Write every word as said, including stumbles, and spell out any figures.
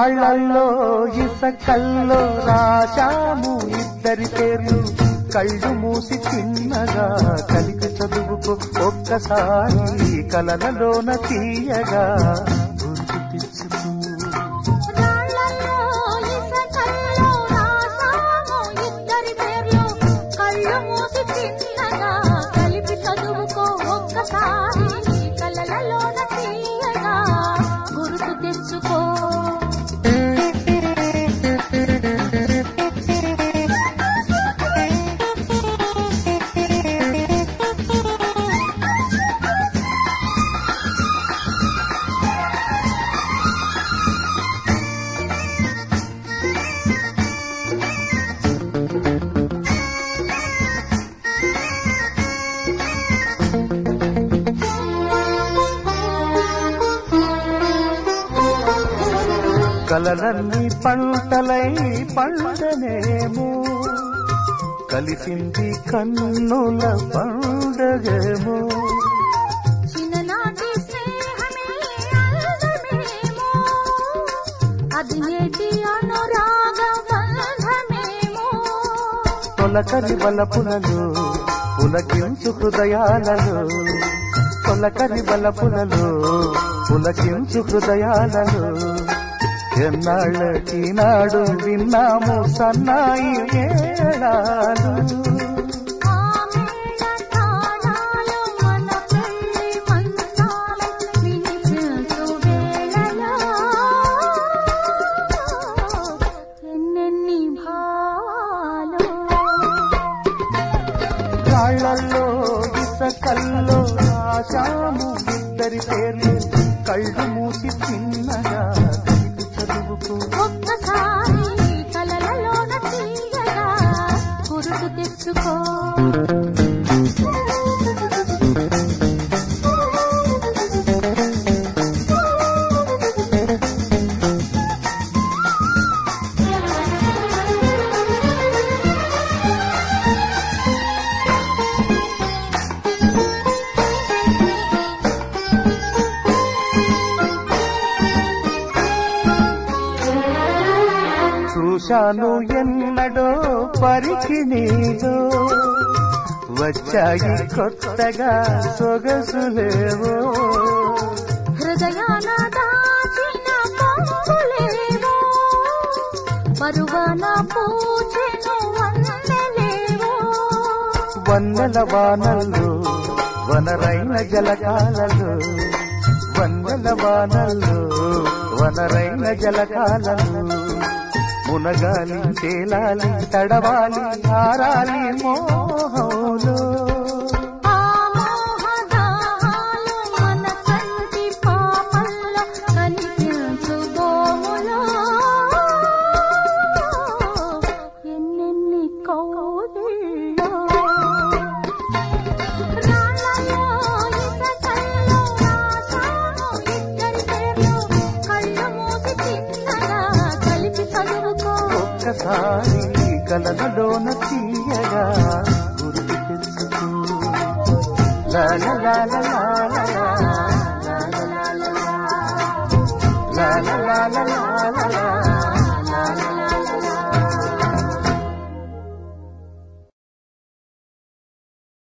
రాళ్ళల్లో ఇసకల్లో రాశాము ఇద్దరి పేర్లు కళ్ళు మూసి చిన్నగా కలికి చదువుకు ఒక్కసారి కలలలోన తీయగా గుర్తు తెచ్చుకు కలలన్నీ పంటలై పండనేమో కలిసింది కన్నుల పండగేమో చిన్ననాటి స్నేహమే అందమేమో అది నేటి అనురాగ బంధమేమో తొలకరి బలపులలో పులకించు హృదయాలలో తొలకరి బలపులలో పులకించు హృదయాలలో ఎన్నాళ్ళకి నాడు విన్నాము సన్నాయి మేళాలు రాళ్ళల్లో ఇసకల్లో రాశాము ఇద్దరి పేర్లు కళ్ళు మూసి చిన్నగా ఒక్కసారి కలలలోన తీయగా గుర్తు తెచ్చుకో చూశాను ఎన్నడో పరికి నీలో వచ్చాయి కొత్తగా సొగసులేవో హృదయాన దాచిన పొంగులేవో పరువాన పూచెను వన్నెలేవో వన్నెల వానల్లో వనరైన జలకాలలో వన్నెల వానల్లో వనరైన జలకాలలో మునగాలి తేలాలి తడవాలి ఆరాలి మోహంలో ఆ మోహదాలు మన కంటి పాపల్లో కనిపించు గోములో ఎన్నెన్ని కౌగిల్లో రాళ్ళలో ఇసకల్లో రాశాము ఇద్దరి పేర్లు కళ్ళు మూసి చిన్నగా కలిపి చదువుకో ఒక్కసారి కలలలోన తీయగా గుర్తు తెచ్చుకో లా లా లా లా లా లా లా లా లా లా లా లా లా లా లా